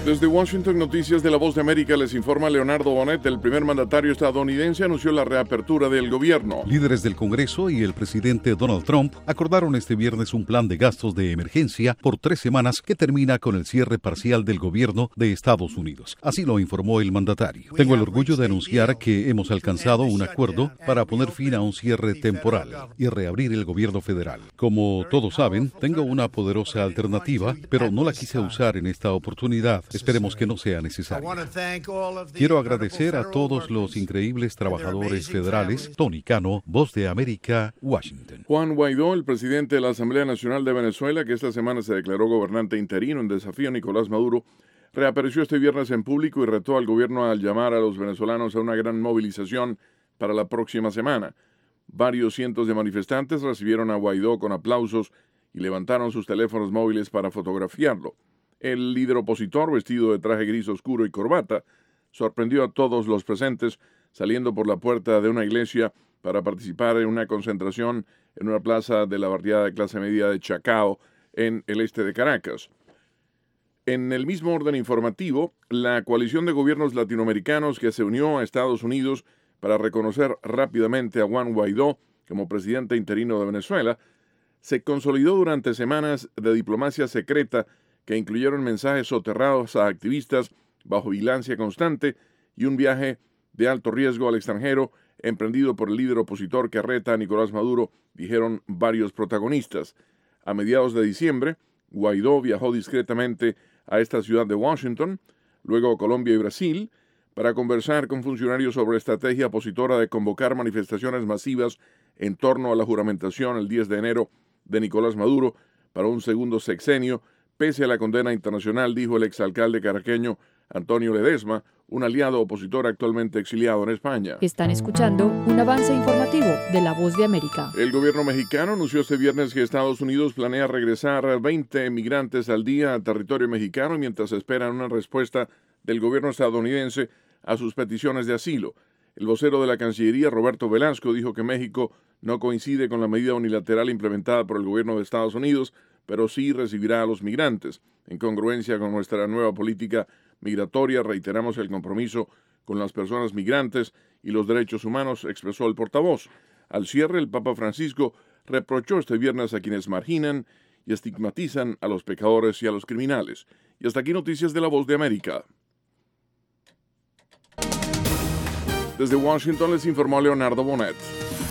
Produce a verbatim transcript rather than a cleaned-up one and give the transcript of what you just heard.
Desde Washington, Noticias de la Voz de América, les informa Leonardo Bonet. El primer mandatario estadounidense anunció la reapertura del gobierno. Líderes del Congreso y el presidente Donald Trump acordaron este viernes un plan de gastos de emergencia por tres semanas que termina con el cierre parcial del gobierno de Estados Unidos. Así lo informó el mandatario. Tengo el orgullo de anunciar que hemos alcanzado un acuerdo para poner fin a un cierre temporal y reabrir el gobierno federal. Como todos saben, tengo una poderosa alternativa, pero no la quise usar en esta oportunidad. Esperemos que no sea necesario. Quiero agradecer a todos los increíbles trabajadores federales. Tony Cano, Voz de América, Washington. Juan Guaidó, el presidente de la Asamblea Nacional de Venezuela, que esta semana se declaró gobernante interino en desafío a Nicolás Maduro, reapareció este viernes en público y retó al gobierno al llamar a los venezolanos a una gran movilización para la próxima semana. Varios cientos de manifestantes recibieron a Guaidó con aplausos y levantaron sus teléfonos móviles para fotografiarlo. El líder opositor, vestido de traje gris oscuro y corbata, sorprendió a todos los presentes saliendo por la puerta de una iglesia para participar en una concentración en una plaza de la barriada de clase media de Chacao, en el este de Caracas. En el mismo orden informativo, la coalición de gobiernos latinoamericanos que se unió a Estados Unidos para reconocer rápidamente a Juan Guaidó como presidente interino de Venezuela, se consolidó durante semanas de diplomacia secreta que incluyeron mensajes soterrados a activistas bajo vigilancia constante y un viaje de alto riesgo al extranjero emprendido por el líder opositor que reta a Nicolás Maduro, dijeron varios protagonistas. A mediados de diciembre, Guaidó viajó discretamente a esta ciudad de Washington, luego a Colombia y Brasil, para conversar con funcionarios sobre estrategia opositora de convocar manifestaciones masivas en torno a la juramentación el diez de enero de Nicolás Maduro para un segundo sexenio, pese a la condena internacional, dijo el exalcalde caraqueño Antonio Ledesma, un aliado opositor actualmente exiliado en España. Están escuchando un avance informativo de La Voz de América. El gobierno mexicano anunció este viernes que Estados Unidos planea regresar veinte migrantes al día al territorio mexicano mientras esperan una respuesta del gobierno estadounidense a sus peticiones de asilo. El vocero de la Cancillería, Roberto Velasco, dijo que México no coincide con la medida unilateral implementada por el gobierno de Estados Unidos, pero sí recibirá a los migrantes. En congruencia con nuestra nueva política migratoria, reiteramos el compromiso con las personas migrantes y los derechos humanos, expresó el portavoz. Al cierre, el Papa Francisco reprochó este viernes a quienes marginan y estigmatizan a los pecadores y a los criminales. Y hasta aquí Noticias de la Voz de América. Desde Washington les informó Leonardo Bonet.